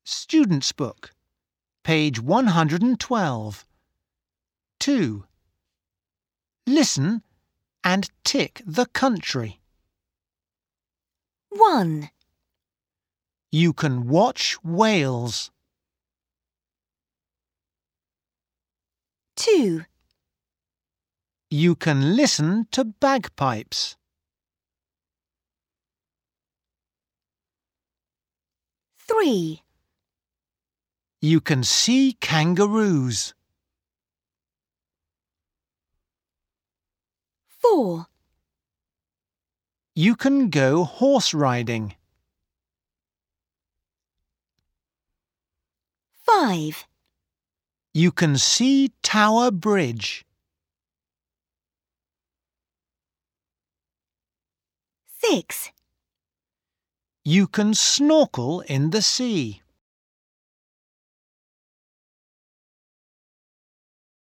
Student's Book, page 112. 2. Listen and tick the country. 1, You can watch whales. 2, You can listen to bagpipes. 3, You can see kangaroos. 4, You can go horse riding. 5, You can see Tower Bridge. 6, You can snorkel in the sea.